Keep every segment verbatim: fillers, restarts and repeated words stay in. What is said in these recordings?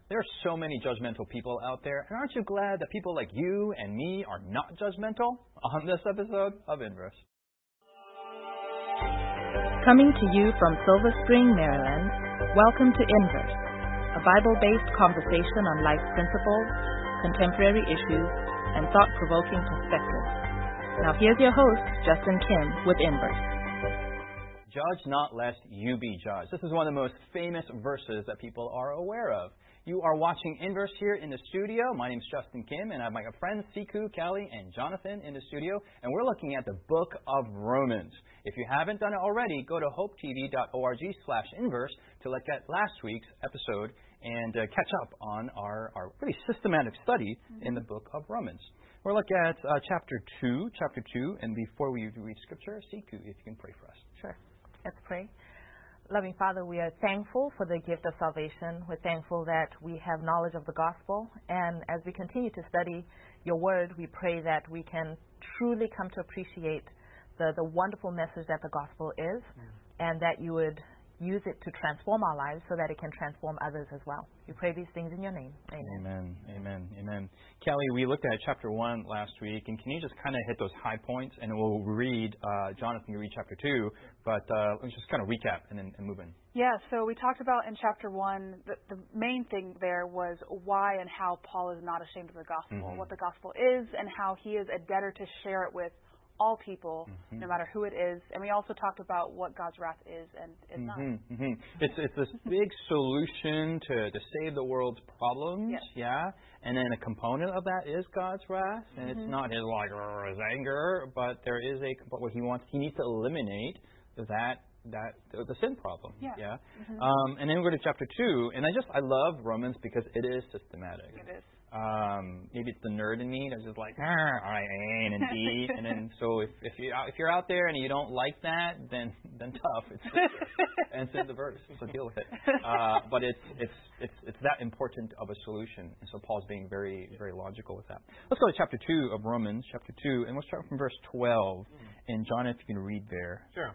There are so many judgmental people out there, and aren't you glad that people like you and me are not judgmental? On this episode of Inverse. Coming to you from Silver Spring, Maryland, welcome to Inverse, a Bible-based conversation on life's principles, contemporary issues, and thought-provoking perspectives. Now here's your host, Justin Kim, with Inverse. Judge not lest you be judged. This is one of the most famous verses that people are aware of. You are watching Inverse here in the studio. My name is Justin Kim, and I have my friends Siku, Callie, and Jonathan in the studio, and we're looking at the book of Romans. If you haven't done it already, go to hopetv.org slash inverse to look at last week's episode and uh, catch up on our, our pretty systematic study mm-hmm. in the book of Romans. We'll look at uh, chapter two, chapter two, and before we read scripture, Siku, if you can pray for us. Sure. Let's pray. Loving Father, we are thankful for the gift of salvation. We're thankful that we have knowledge of the gospel. And as we continue to study your word, we pray that we can truly come to appreciate the, the wonderful message that the gospel is, mm. and that you would use it to transform our lives so that it can transform others as well. We pray these things in your name. Amen. Amen. Amen. Amen. Callie, we looked at chapter one last week, and can you just kind of hit those high points, and we'll read, uh, Jonathan can read chapter two, but uh, let's just kind of recap and then and move in. Yeah, so we talked about in chapter one, the, the main thing there was why and how Paul is not ashamed of the gospel, mm-hmm. what the gospel is, and how he is a debtor to share it with all people, mm-hmm. no matter who it is. And we also talked about what God's wrath is and is not. Mm-hmm, mm-hmm. It's it's this big solution to, to save the world's problems, yes. yeah? And then a component of that is God's wrath, and mm-hmm. it's not his like or his anger, but there is a but what he wants he needs to eliminate that that the sin problem. Yeah. yeah? Mm-hmm. Um, and then we go to chapter two, and I just I love Romans because it is systematic. It is. Um, maybe it's the nerd in me that's just like, all right, A and D, and then so if if you if you're out there and you don't like that, then then tough, it's and send the verse, so deal with it. Uh, but it's it's it's it's that important of a solution, and so Paul's being very very logical with that. Let's go to chapter two of Romans, chapter two, and we'll start from verse twelve. And John, if you can read there. Sure.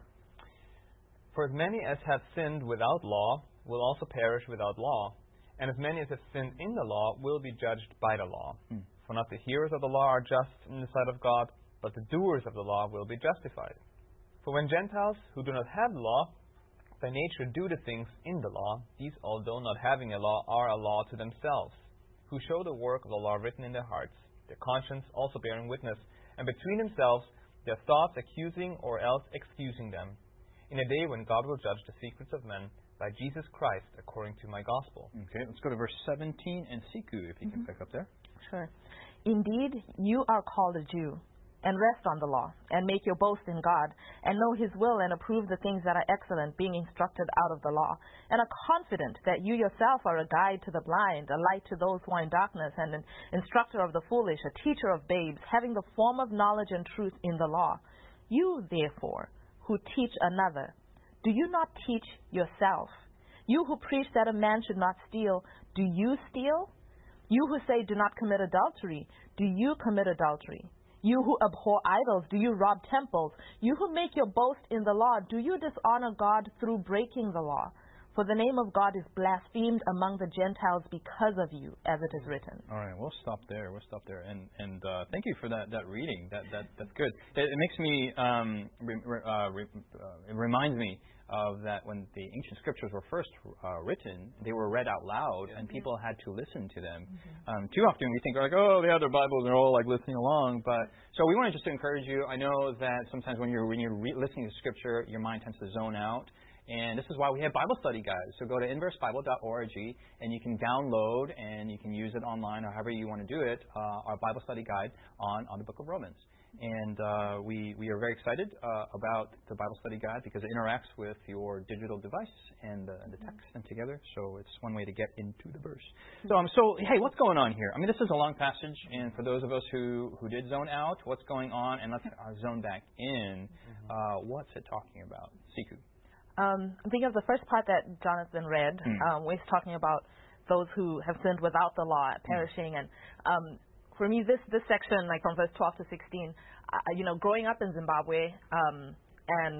For as many as have sinned without law will also perish without law. And as many as have sinned in the law will be judged by the law. Hmm. For not the hearers of the law are just in the sight of God, but the doers of the law will be justified. For when Gentiles, who do not have the law, by nature do the things in the law, these, although not having a law, are a law to themselves, who show the work of the law written in their hearts, their conscience also bearing witness, and between themselves their thoughts accusing or else excusing them, in a day when God will judge the secrets of men, by Jesus Christ, according to my gospel. Okay, let's go to verse seventeen, and Siku, if you mm-hmm. can pick up there. Sure. Indeed, you are called a Jew, and rest on the law, and make your boast in God, and know his will, and approve the things that are excellent, being instructed out of the law, and are confident that you yourself are a guide to the blind, a light to those who are in darkness, and an instructor of the foolish, a teacher of babes, having the form of knowledge and truth in the law. You, therefore, who teach another, do you not teach yourself? You who preach that a man should not steal, do you steal? You who say do not commit adultery, do you commit adultery? You who abhor idols, do you rob temples? You who make your boast in the law, do you dishonor God through breaking the law? For the name of God is blasphemed among the Gentiles because of you, as it is written. All right, we'll stop there. We'll stop there. And and uh, thank you for that, that reading. That that that's good. It, it makes me um, re, uh, re, uh, it reminds me of that when the ancient scriptures were first uh, written, they were read out loud, and people had to listen to them. Mm-hmm. Um, too often we think like, oh, they have their Bibles, they're all like listening along. But so we want to just encourage you. I know that sometimes when you're when you're re- listening to scripture, your mind tends to zone out. And this is why we have Bible study guides. So go to inverse bible dot org, and you can download and you can use it online or however you want to do it, uh, our Bible study guide on, on the book of Romans. And uh, we, we are very excited uh, about the Bible study guide because it interacts with your digital device and, uh, and the text and together. So it's one way to get into the verse. So, um, so hey, what's going on here? I mean, this is a long passage. And for those of us who, who did zone out, what's going on? And let's uh, zone back in. Uh, what's it talking about? Siku. Um, I'm thinking of the first part that Jonathan read, mm. um, where he's talking about those who have sinned without the law perishing. Mm. And um, for me, this this section, like from verse twelve to sixteen, uh, you know, growing up in Zimbabwe um, and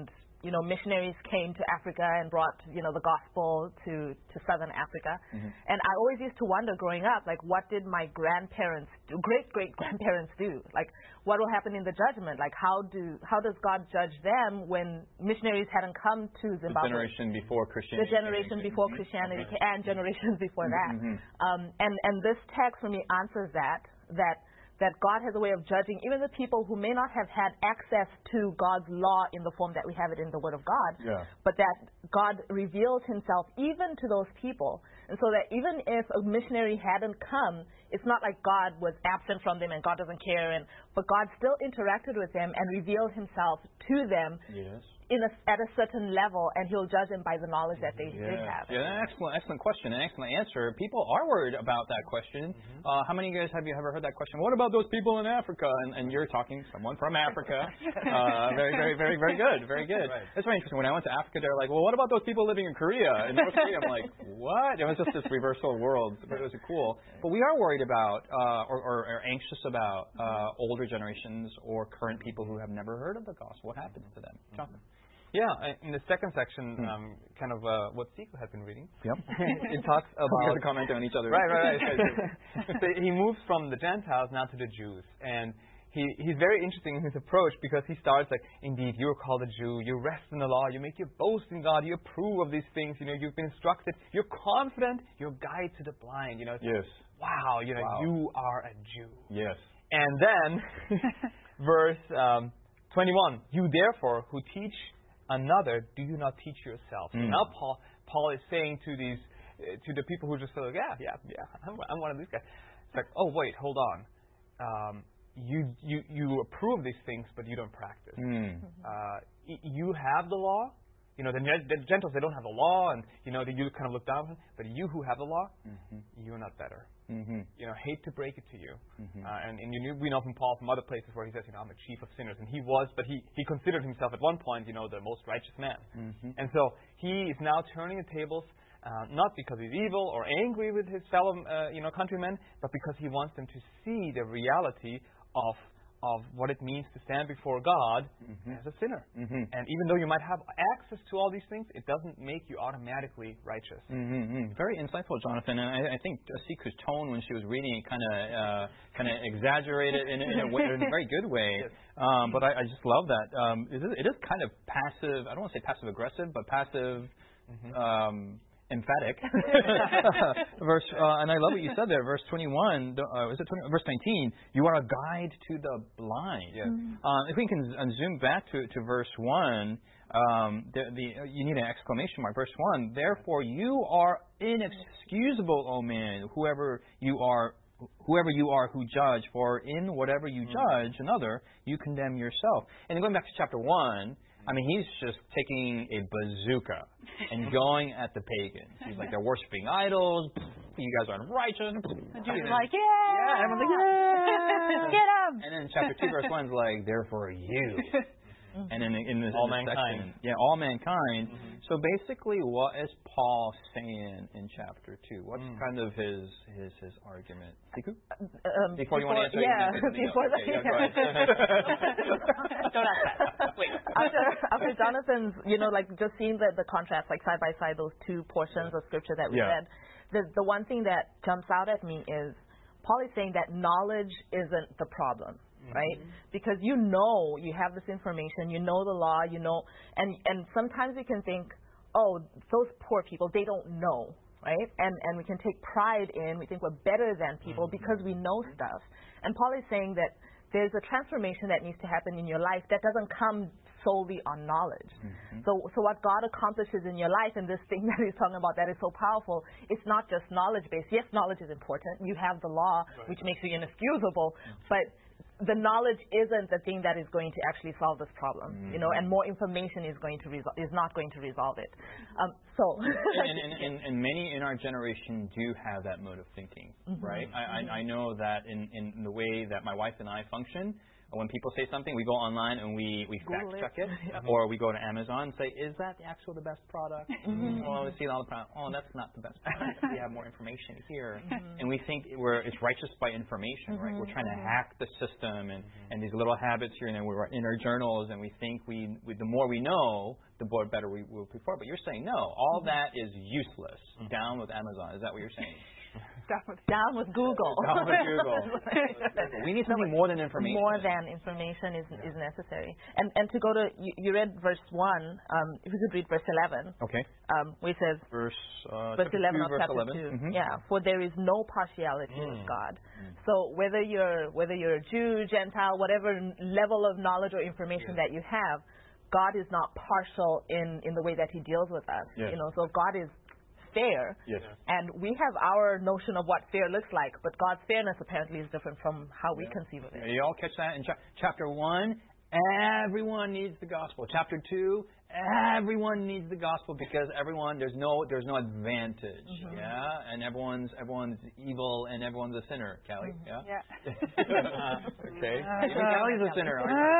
you know, missionaries came to Africa and brought, you know, the gospel to, to southern Africa. Mm-hmm. And I always used to wonder growing up, like, what did my grandparents do, great-great-grandparents do? Like, what will happen in the judgment? Like, how do how does God judge them when missionaries hadn't come to Zimbabwe? The generation before Christianity. The generation before Christianity okay. and generations before that. Mm-hmm. Um, and, and this text for me answers that, that that God has a way of judging even the people who may not have had access to God's law in the form that we have it in the Word of God, yeah. but that God reveals himself even to those people. And so that even if a missionary hadn't come, it's not like God was absent from them and God doesn't care, and but God still interacted with them and revealed himself to them. Yes. In a, at a certain level, and he'll judge them by the knowledge that they yeah. did have. Yeah, excellent, excellent question, an excellent answer. People are worried about that question. Mm-hmm. Uh, how many of you guys have you ever heard that question? What about those people in Africa? And, and you're talking someone from Africa. uh, very, very, very, very good, very good. Right. It's very interesting. When I went to Africa, they're like, well, what about those people living in Korea? In North Korea, I'm like, what? It was just this reversal of worlds, but it was cool. But we are worried about, uh, or, or, or anxious about uh, older generations or current people who have never heard of the gospel. What happens to them? Jonathan? Yeah, in the second section, hmm. um, kind of uh, what Seiko had been reading. Yep. It talks about we have to comment on each other. Right, right, right. So he moves from the Gentiles now to the Jews, and he he's very interesting in his approach because he starts like, indeed, you are called a Jew. You rest in the law. You make your boast in God. You approve of these things. You know, you've been instructed. You're confident. You're a guide to the blind. You know. Yes. Wow. You know, wow. you are a Jew. Yes. And then, verse um, twenty-one. You therefore who teach another, do you not teach yourself? Mm. So now Paul Paul is saying to these uh, to the people who just say, like, yeah, yeah, yeah, I'm, I'm one of these guys. It's like, oh wait, hold on. Um, you you you approve these things, but you don't practice. Mm. Uh, you have the law. You know, the, the Gentiles, they don't have the law, and you know, you kind of look down on them. But you who have the law, mm-hmm. you're not better. Mm-hmm. You know, hate to break it to you. Mm-hmm. Uh, and and you knew, we know from Paul from other places where he says, you know, I'm a chief of sinners. And he was, but he, he considered himself at one point, you know, the most righteous man. Mm-hmm. And so he is now turning the tables, uh, not because he's evil or angry with his fellow, uh, you know, countrymen, but because he wants them to see the reality of of what it means to stand before God mm-hmm. as a sinner. Mm-hmm. And even though you might have access to all these things, it doesn't make you automatically righteous. Mm-hmm. Very insightful, Jonathan. And I, I think Siku's tone when she was reading it kind of uh, kind of exaggerated in, in, a way, in a very good way. Yes. Um, but I, I just love that. Um, it, is, it is kind of passive, I don't want to say passive-aggressive, but passive... Mm-hmm. Um, emphatic. verse, uh, and I love what you said there. Verse twenty-one. Uh, is it twenty, verse nineteen? You are a guide to the blind. Yes. Mm-hmm. Uh, if we can uh, zoom back to to verse one, um, the, the you need an exclamation mark. Verse one. Therefore, you are inexcusable, O man, whoever you are. Whoever you are who judge, for in whatever you judge another, you condemn yourself. And then going back to chapter one, I mean, he's just taking a bazooka and going at the pagans. He's like, they're worshiping idols. You guys aren't righteous. And Jews are like, yeah. Yeah, everyone's like, yeah. Get him. And then chapter two, verse one is like, therefore you. And then in this, all in this mankind. section, yeah, all mankind. Mm-hmm. So basically, what is Paul saying in chapter two? What's mm. kind of his his his argument? Siku? Um, before, before you want to answer, yeah, you before okay, yeah, go ahead. Don't ask that. Wait. After, after Jonathan's, you know, like just seeing the the contrast, like side by side, those two portions yeah. of scripture that we yeah. read, the the one thing that jumps out at me is Paul is saying that knowledge isn't the problem. Right? Mm-hmm. Because you know you have this information, you know the law, you know, and, and sometimes we can think, oh, those poor people, they don't know, right? And and we can take pride in, we think we're better than people mm-hmm. because we know stuff. And Paul is saying that there's a transformation that needs to happen in your life that doesn't come solely on knowledge. Mm-hmm. So so what God accomplishes in your life, and this thing that he's talking about that is so powerful, it's not just knowledge-based. Yes, knowledge is important. You have the law, right. which makes you inexcusable, mm-hmm. but the knowledge isn't the thing that is going to actually solve this problem, mm-hmm. you know, and more information is going to resol- is not going to resolve it. Um, so, and, and, and, and many in our generation do have that mode of thinking, mm-hmm. right? I, I, I know that in, in the way that my wife and I function, when people say something, we go online and we, we fact Google check it, it, yeah. or we go to Amazon and say, is that the actual the best product? Mm-hmm. Well, we see all the product. Oh, that's not the best product. We have more information here, mm-hmm. and we think we're it's righteous by information, mm-hmm. right? We're trying to hack the system and, mm-hmm. and these little habits here, and then we're in our journals, and we think we, we the more we know, the more better we will perform. But you're saying no, all mm-hmm. that is useless. Mm-hmm. Down with Amazon. Is that what you're saying? Down with, down with Google. Down with Google. We need something more than information. More than information is yeah. is necessary. And and to go to you, you read verse one. Um, if you could read verse eleven. Okay. Um, where it says verse uh, verse eleven two, of verse chapter eleven. two. Mm-hmm. Yeah. For there is no partiality mm. with God. Mm. So whether you're whether you're a Jew, Gentile, whatever level of knowledge or information yeah. that you have, God is not partial in in the way that He deals with us. Yes. You know. So God is fair, yes. and we have our notion of what fair looks like, but God's fairness apparently is different from how we yeah. conceive of it. You all catch that in cha- chapter one? Everyone needs the gospel. Chapter two, everyone needs the gospel because everyone there's no there's no advantage, mm-hmm. yeah, and everyone's everyone's evil and everyone's a sinner. Callie, mm-hmm. yeah, yeah. okay. Uh, Even Callie's a sinner.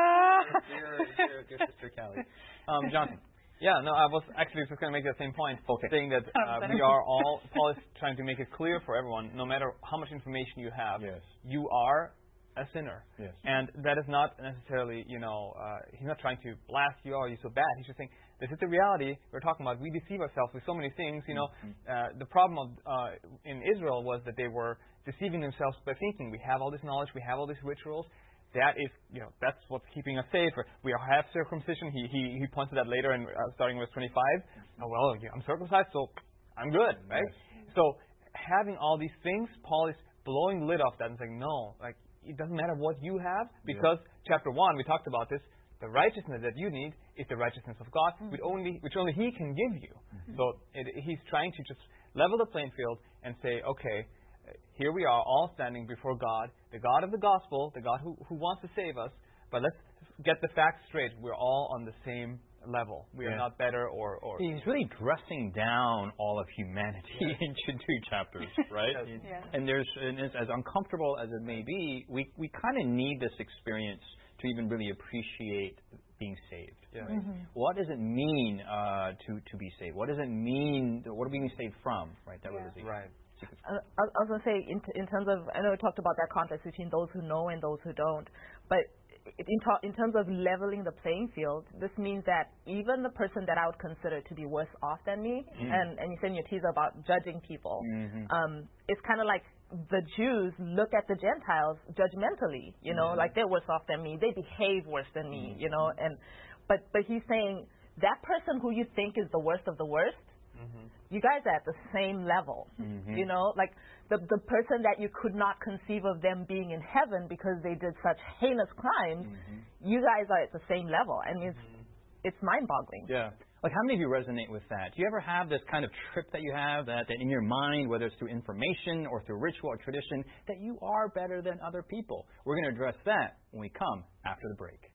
Your, your, your sister Callie, um, Johnson. Yeah, no, I was actually just going to make that same point, okay. saying that uh, we are all, Paul is trying to make it clear for everyone, no matter how much information you have, yes. you are a sinner. Yes. And that is not necessarily, you know, uh, he's not trying to blast you, oh, you're so bad. He's just saying, this is the reality we're talking about. We deceive ourselves with so many things, you know. Mm-hmm. Uh, the problem of, uh, in Israel was that they were deceiving themselves by thinking, we have all this knowledge, we have all these rituals. That is, you know, that's what's keeping us safe. We have circumcision. He he he points to that later, in uh, starting verse twenty-five. Oh well, I'm circumcised, so I'm good, right? Yes. So having all these things, Paul is blowing the lid off that and saying, no, like it doesn't matter what you have, because yeah. chapter one we talked about this. The righteousness that you need is the righteousness of God, mm-hmm. which only which only He can give you. Mm-hmm. So it, he's trying to just level the playing field and say, okay, here we are all standing before God, the God of the gospel, the God who, who wants to save us, but let's get the facts straight. We're all on the same level. We yeah. are not better or, or... He's really dressing down all of humanity yeah. into two chapters, right? yes. yeah. And there's, and it's, as uncomfortable as it may be, we, we kind of need this experience to even really appreciate being saved. Yeah. Right? Mm-hmm. What does it mean uh, to, to be saved? What does it mean, what are we being saved from? Right, that yeah. was the right. I, I was going to say, in, in terms of, I know we talked about that context between those who know and those who don't, but in, ta- in terms of leveling the playing field, this means that even the person that I would consider to be worse off than me, mm. and, and you said in your teaser about judging people, mm-hmm. um, it's kind of like the Jews look at the Gentiles judgmentally, you know, mm. like they're worse off than me, they behave worse than me, mm. you know, and but but he's saying that person who you think is the worst of the worst, mm-hmm. you guys are at the same level, mm-hmm. you know, like the the person that you could not conceive of them being in heaven because they did such heinous crimes, mm-hmm. you guys are at the same level. I mean, it's, mm-hmm. it's mind-boggling. Yeah. Like, how many of you resonate with that? Do you ever have this kind of trip that you have that, that in your mind, whether it's through information or through ritual or tradition, that you are better than other people? We're going to address that when we come after the break.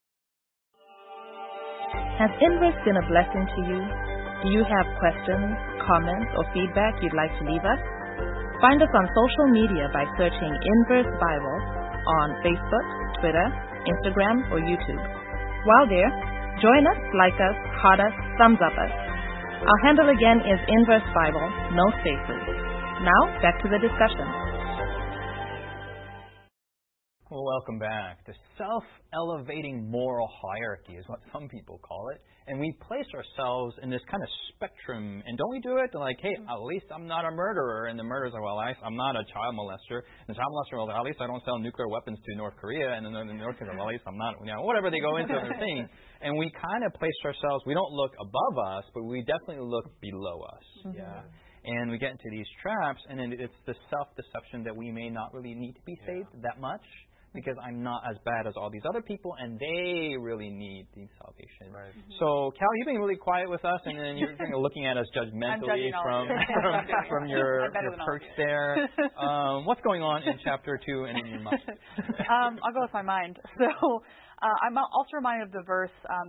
Has Inverse been a blessing to you? Do you have questions, comments, or feedback you'd like to leave us? Find us on social media by searching Inverse Bible on Facebook, Twitter, Instagram, or YouTube. While there, join us, like us, heart us, thumbs up us. Our handle again is Inverse Bible, no spaces. Now, back to the discussion. Well, welcome back. The self-elevating moral hierarchy is what some people call it. And we place ourselves in this kind of spectrum. And don't we do it? Like, hey, at least I'm not a murderer. And the murderer's like, well, I'm not a child molester. And the child molester, well, at least I don't sell nuclear weapons to North Korea. And then the North Korea, well, at least I'm not, you know, whatever they go into their thing. And we kind of place ourselves, we don't look above us, but we definitely look below us. Mm-hmm. Yeah. And we get into these traps, and then it's the self-deception that we may not really need to be saved yeah. that much, because I'm not as bad as all these other people, and they really need the salvation. Right. Mm-hmm. So, Cal, you've been really quiet with us, and then you're kind of looking at us judgmentally from, from from your, your perch there. Um, what's going on in chapter two and in your mind? um, I'll go with my mind. So, uh, I'm also reminded of the verse, um,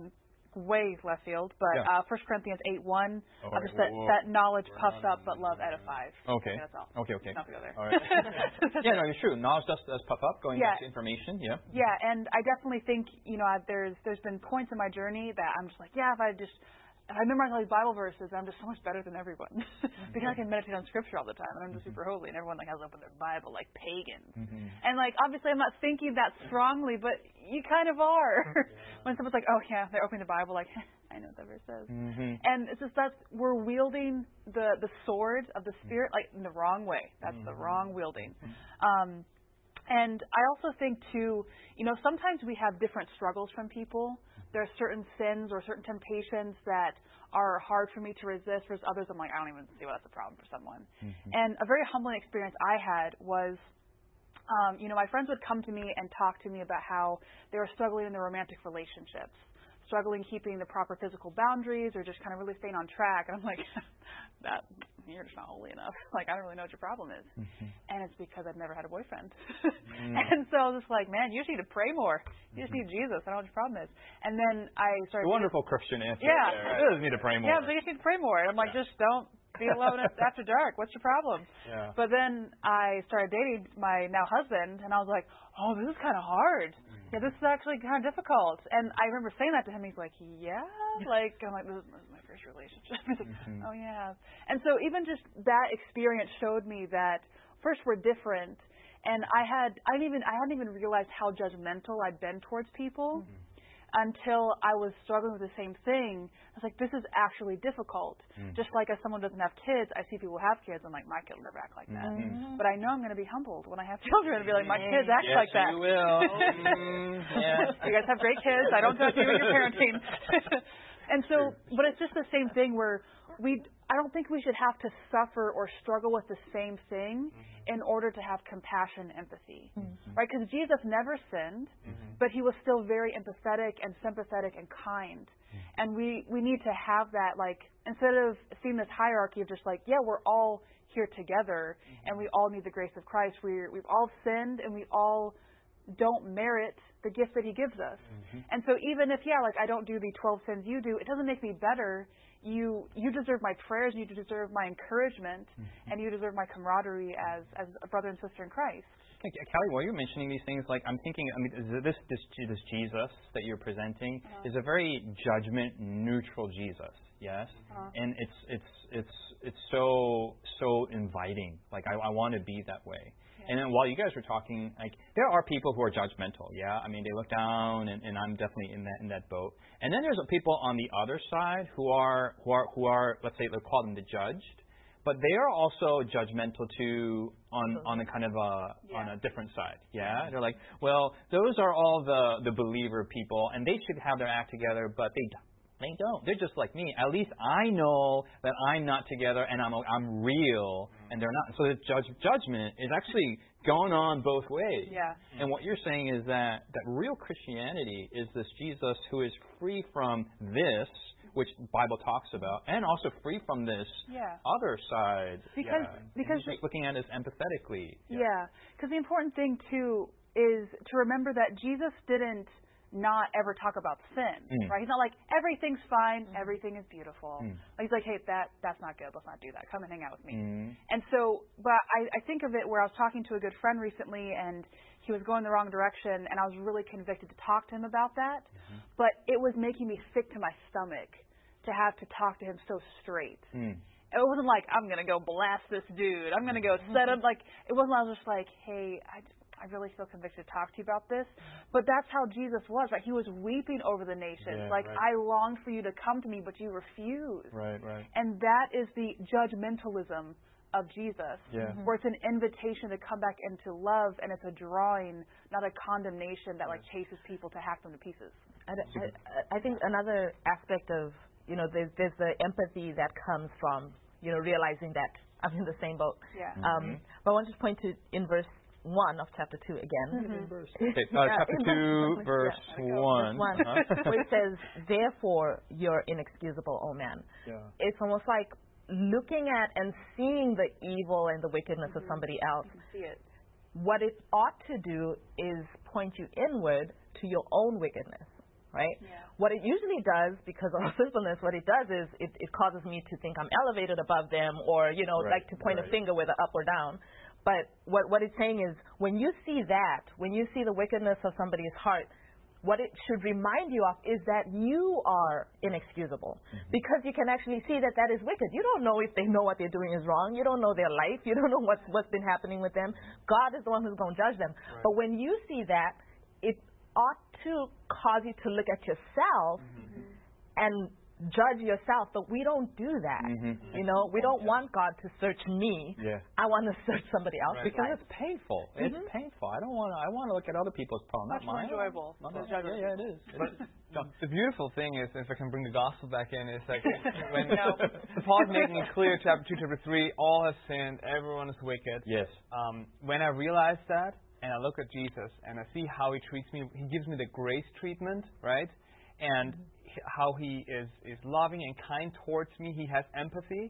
way left field, but Yeah. uh, First Corinthians eight one, Oh, uh, just that, whoa. that knowledge puffs up, but love edifies. Okay. That's all. Okay, okay. Not to go there. All right. Yeah, no, it's true. Knowledge does, does pop up, going Yeah. back to information, yeah. Yeah, and I definitely think, you know, I- there's there's been points in my journey that I'm just like, yeah, if I just if I memorize all these Bible verses, I'm just so much better than everyone because I can meditate on Scripture all the time, and I'm just super holy, and everyone like has open their Bible like pagans. Mm-hmm. And like obviously, I'm not thinking that strongly, but you kind of are when someone's like, oh yeah, they're opening the Bible, like I know what that verse says, Mm-hmm. and it's just that we're wielding the the sword of the Spirit like in the wrong way. That's Mm-hmm. the wrong wielding. Um, And I also think, too, you know, sometimes we have different struggles from people. There are certain sins or certain temptations that are hard for me to resist, whereas others I'm like, I don't even see why that's a problem for someone. Mm-hmm. And a very humbling experience I had was, um, you know, my friends would come to me and talk to me about how they were struggling in their romantic relationships, struggling keeping the proper physical boundaries or just kind of really staying on track. And I'm like, that you're just not holy enough. Like, I don't really know what your problem is. Mm-hmm. And it's because I've never had a boyfriend. mm. And so I was just like, man, you just need to pray more. You just need Jesus. I don't know what your problem is. And then I started... A wonderful Christian answer. Yeah. There. You just need to pray more. Yeah, but you just need to pray more. And I'm like, yeah. just don't be alone after dark. What's your problem? Yeah. But then I started dating my now husband, and I was like, oh, this is kind of hard. Mm. Yeah, this is actually kind of difficult. And I remember saying that to him. He's like, yeah? Like, I'm like, this is, this is my first relationship. He's like, mm-hmm. oh, yeah. And so even just that experience showed me that first we're different, and I had I didn't even I hadn't even realized how judgmental I'd been towards people mm-hmm. until I was struggling with the same thing. I was like, this is actually difficult. Mm-hmm. Just like as someone doesn't have kids, I see people who have kids. I'm like, my kid will never act like that. Mm-hmm. But I know I'm going to be humbled when I have children and be like, my kids act yes, like that. You will. mm, yeah. You guys have great kids. I don't judge you in your parenting. And so, but it's just the same thing where we, I don't think we should have to suffer or struggle with the same thing mm-hmm. in order to have compassion and empathy, mm-hmm. right? Because Jesus never sinned, mm-hmm. but he was still very empathetic and sympathetic and kind. Mm-hmm. And we, we need to have that, like, instead of seeing this hierarchy of just like, yeah, we're all here together mm-hmm. and we all need the grace of Christ. We're, we've all sinned and we all don't merit the gift that he gives us. Mm-hmm. And so even if, yeah, like I don't do the twelve sins you do, it doesn't make me better. You you deserve my prayers, you deserve my encouragement, mm-hmm. and you deserve my camaraderie as, as a brother and sister in Christ. Okay, Callie, while you're mentioning these things, like I'm thinking, I mean, this this this Jesus that you're presenting uh-huh. is a very judgment-neutral Jesus, yes, uh-huh. and it's it's it's it's so so inviting. Like I, I want to be that way. And then while you guys were talking, like there are people who are judgmental, yeah. I mean, they look down, and, and I'm definitely in that in that boat. And then there's people on the other side who are who are who are let's say let's call them the judged, but they are also judgmental too on on a kind of a yeah. on a different side, yeah. They're like, well, those are all the the believer people, and they should have their act together, but they don't. They don't. They're just like me. At least I know that I'm not together and I'm I'm real and they're not. So the judge, judgment is actually going on both ways. Yeah. And what you're saying is that, that real Christianity is this Jesus who is free from this, which the Bible talks about, and also free from this yeah. other side. Because yeah. because just looking at it empathetically. Yeah. Because yeah. the important thing too is to remember that Jesus didn't not ever talk about sin, mm. right? He's not like, everything's fine, mm. everything is beautiful. Mm. He's like, hey, that that's not good. Let's not do that. Come and hang out with me. Mm. And so, but I, I think of it where I was talking to a good friend recently, and he was going the wrong direction, and I was really convicted to talk to him about that. Mm-hmm. But it was making me sick to my stomach to have to talk to him so straight. Mm. It wasn't like, I'm going to go blast this dude. I'm going to go set him. Like, it wasn't, I was just like, hey, I I really feel convicted to talk to you about this. But that's how Jesus was, right? He was weeping over the nations. Yeah, like, right. I long for you to come to me, but you refuse. Right, right. And that is the judgmentalism of Jesus, yeah. where it's an invitation to come back into love, and it's a drawing, not a condemnation that, like, chases people to hack them to pieces. I, I, I think another aspect of, you know, there's, there's the empathy that comes from, you know, realizing that I'm in the same boat. Yeah. Mm-hmm. Um, but I want to just point to, in verse one of chapter two again. Mm-hmm. Okay, uh, chapter two, verse yeah. one. one uh-huh. Where it says, therefore you're inexcusable, O man. Yeah. It's almost like looking at and seeing the evil and the wickedness mm-hmm. of somebody else. You can see it. What it ought to do is point you inward to your own wickedness. right? Yeah. What it usually does, because of our sinfulness, what it does is it, it causes me to think I'm elevated above them, or, you know, Right, like to point right. a finger whether up or down. But what, what it's saying is, when you see that, when you see the wickedness of somebody's heart, what it should remind you of is that you are inexcusable. Mm-hmm. Because you can actually see that that is wicked. You don't know if they know what they're doing is wrong. You don't know their life. You don't know what's, what's been happening with them. God is the one who's going to judge them. Right. But when you see that, it ought to cause you to look at yourself mm-hmm. and judge yourself, but we don't do that. Mm-hmm. You know, we don't yeah. want God to search me. Yeah. I want to search somebody else. Right. Because it's painful. Mm-hmm. It's painful. I don't want to. I want to look at other people's problems, not mine. Enjoyable. Not yeah, yeah, yeah, it is. But the beautiful thing is, if I can bring the gospel back in, is like when no. Paul is making it clear, chapter two, chapter three, all have sinned, everyone is wicked. Yes. Um, when I realize that, and I look at Jesus, and I see how he treats me, he gives me the grace treatment, right? And how he is, is loving and kind towards me. He has empathy.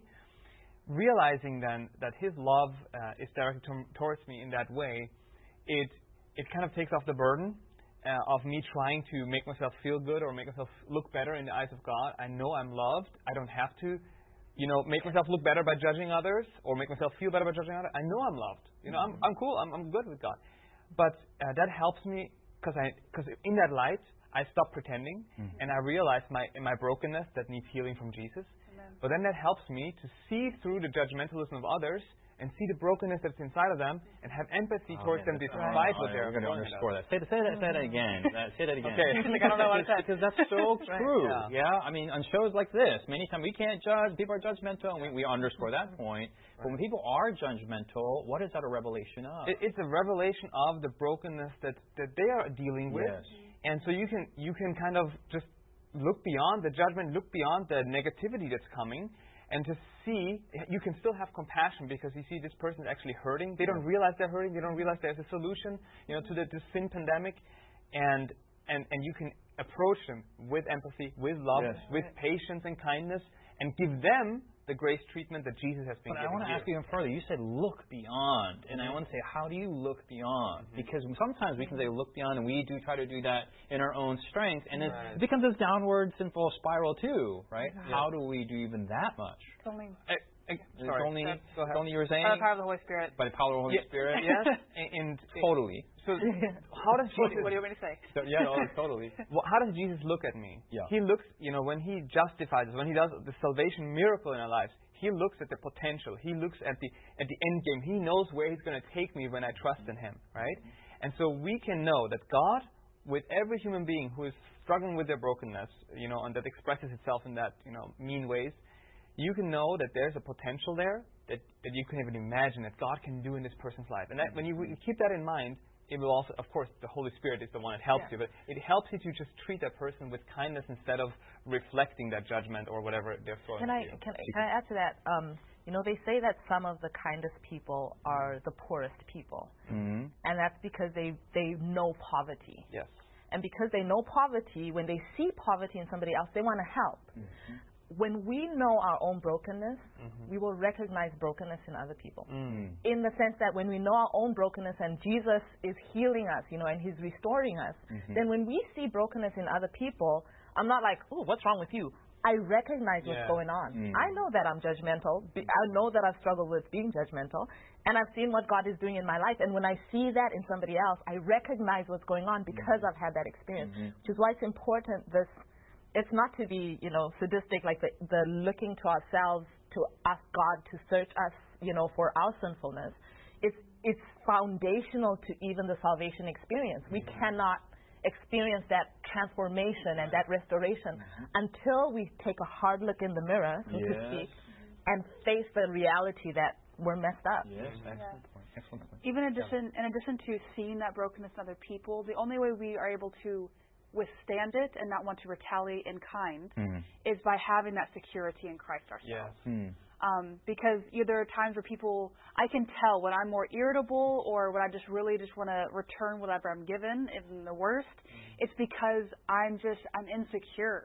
Realizing then that his love uh, is directed to, towards me in that way, it it kind of takes off the burden uh, of me trying to make myself feel good or make myself look better in the eyes of God. I know I'm loved. I don't have to, you know, make myself look better by judging others or make myself feel better by judging others. I know I'm loved. You know, I'm I'm cool. I'm I'm good with God. But uh, that helps me because I because in that light, I stop pretending, mm-hmm. and I realize my in my brokenness that needs healing from Jesus. Amen. But then that helps me to see through the judgmentalism of others and see the brokenness that's inside of them and have empathy oh, towards yeah, them despite right. what oh, they're going to underscore that. Say, say that. Say that again. Uh, say that again. Okay. like, I don't know what to say. Because that's so true. Right. Yeah. yeah. I mean, on shows like this, many times we can't judge. People are judgmental, and we, we underscore that point. Right. But when people are judgmental, what is that a revelation of? It, it's a revelation of the brokenness that, that they are dealing with. Yes. And so you can you can kind of just look beyond the judgment, look beyond the negativity that's coming, and to see, you can still have compassion because you see this person is actually hurting. They don't realize they're hurting. They don't realize there's a solution, you know, to the, the sin pandemic, and and and you can approach them with empathy, with love, yes. with patience and kindness, and give them the grace treatment that Jesus has been but giving. I want to you. ask you even further. You said look beyond, and I want to say, how do you look beyond? Mm-hmm. Because sometimes we can say look beyond, and we do try to do that in our own strength, and right. it becomes this downward sinful spiral too, right? Yeah. How do we do even that much? It's only, I, I, it's sorry. only, Go it's only you were saying? by the power of the Holy Spirit. By the power of the Holy yeah. Spirit? Yes. and, and Totally. So how does Jesus... What do you want me to say? So, yeah, no, totally. Well, how does Jesus look at me? Yeah. He looks, you know, when he justifies us, when he does the salvation miracle in our lives, he looks at the potential. He looks at the at the end game. He knows where he's going to take me when I trust in him, right? And so we can know that God, with every human being who is struggling with their brokenness, you know, and that expresses itself in that, you know, mean ways, you can know that there's a potential there that, that you can even imagine that God can do in this person's life. And that, when you, you keep that in mind, it will also, of course, the Holy Spirit is the one that helps yeah. you, but it helps you to just treat that person with kindness instead of reflecting that judgment or whatever they're throwing can at I, you. Can, can I add to that? Um, you know, they say that some of the kindest people are the poorest people. Mm-hmm. And that's because they, they know poverty. Yes. And because they know poverty, when they see poverty in somebody else, they want to help. Mm-hmm. When we know our own brokenness, mm-hmm. we will recognize brokenness in other people. Mm. In the sense that when we know our own brokenness and Jesus is healing us, you know, and He's restoring us, mm-hmm. then when we see brokenness in other people, I'm not like, oh, what's wrong with you? I recognize yeah. what's going on. Mm. I know that I'm judgmental. I know that I've struggled with being judgmental. And I've seen what God is doing in my life. And when I see that in somebody else, I recognize what's going on because mm-hmm. I've had that experience. Mm-hmm. Which is why it's important this... It's not to be, you know, sadistic, like the, the looking to ourselves to ask God to search us, you know, for our sinfulness. It's it's foundational to even the salvation experience. We cannot experience that transformation and that restoration mm-hmm. until we take a hard look in the mirror, so yes. to speak, and face the reality that we're messed up. Yes, excellent point. Excellent point. Even in addition, in addition to seeing that brokenness in other people, the only way we are able to withstand it and not want to retaliate in kind mm. is by having that security in Christ ourselves. Yes. Mm. Um, because you know, there are times where people, I can tell when I'm more irritable or when I just really just want to return whatever I'm given, even the worst. Mm. It's because I'm just, I'm insecure.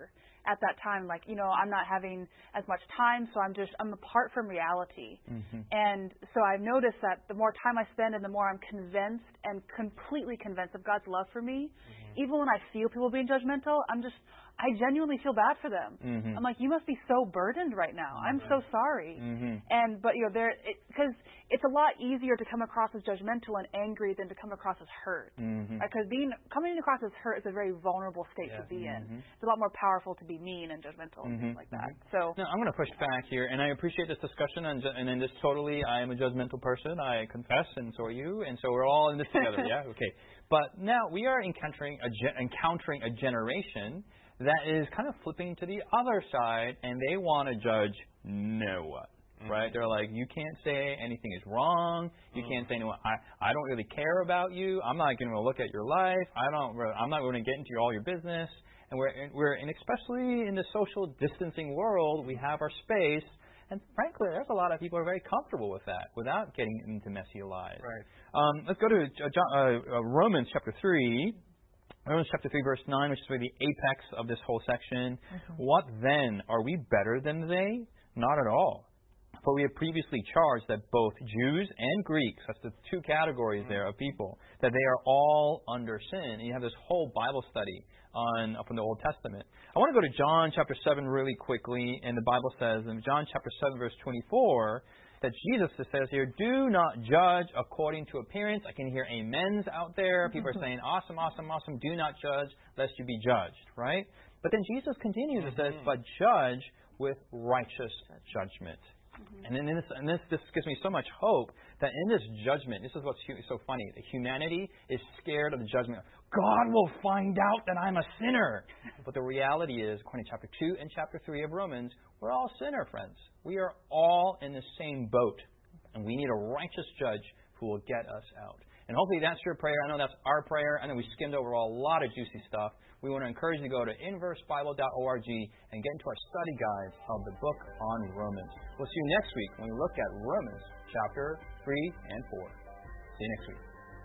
at that time, like, you know, I'm not having as much time, so I'm just, I'm apart from reality. Mm-hmm. And so I've noticed that the more time I spend and the more I'm convinced and completely convinced of God's love for me, mm-hmm. even when I feel people being judgmental, I'm just, I genuinely feel bad for them. Mm-hmm. I'm like, you must be so burdened right now. Mm-hmm. I'm so sorry. Mm-hmm. And, but, you know, there, because it, it's a lot easier to come across as judgmental and angry than to come across as hurt. Mm-hmm. Because being, coming across as hurt is a very vulnerable state yeah. to be in. Mm-hmm. It's a lot more powerful to be mean and judgmental mm-hmm. and things like that. So, no, I'm going to push back here, and I appreciate this discussion, and, and in this totally, I am a judgmental person, I confess, and so are you, and so we're all in this together, yeah? Okay. But now we are encountering a, ge- encountering a generation that is kind of flipping to the other side, and they want to judge no one, mm-hmm. right? They're like, you can't say anything is wrong. You mm-hmm. can't say no. I I don't really care about you. I'm not going to look at your life. I don't. I'm not going to get into all your business. And we're we're and especially in the social distancing world, we have our space. And frankly, there's a lot of people who are very comfortable with that without getting into messy lives. Right. Um, let's go to uh, uh, Romans chapter three. Romans chapter three, verse nine, which is really the apex of this whole section. Mm-hmm. What then? Are we better than they? Not at all. For we have previously charged that both Jews and Greeks, that's the two categories mm-hmm. there of people, that they are all under sin. And you have this whole Bible study on from the Old Testament. I want to go to John chapter seven really quickly. And the Bible says in John chapter seven, verse twenty-four, that Jesus says here, do not judge according to appearance. I can hear amens out there. People are saying, awesome, awesome, awesome. Do not judge, lest you be judged, right? But then Jesus continues and says, but judge with righteous judgment. Mm-hmm. And then this, and this, this gives me so much hope that in this judgment, this is what's so funny, that humanity is scared of the judgment. God will find out that I'm a sinner. But the reality is, according to chapter two and chapter three of Romans, we're all sinner friends. We are all in the same boat. And we need a righteous judge who will get us out. And hopefully that's your prayer. I know that's our prayer. I know we skimmed over a lot of juicy stuff. We want to encourage you to go to inverse bible dot org and get into our study guide of the book on Romans. We'll see you next week when we look at Romans chapter three and four. See you next week.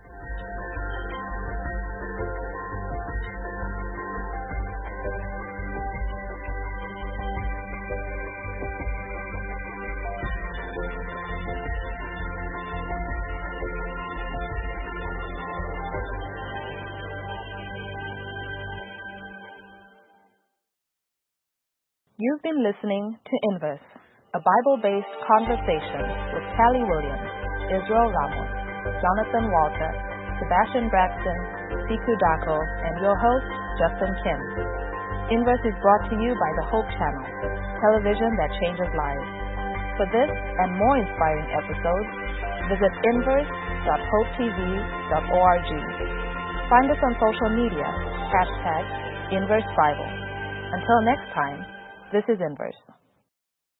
You've been listening to Inverse, a Bible-based conversation with Callie Williams, Israel Ramos, Jonathan Walter, Sebastian Braxton, Siku Dako, and your host, Justin Kim. Inverse is brought to you by the Hope Channel, television that changes lives. For this and more inspiring episodes, visit inverse dot hope t v dot org. Find us on social media, hashtag Inverse Bible. Until next time, this is Inverse.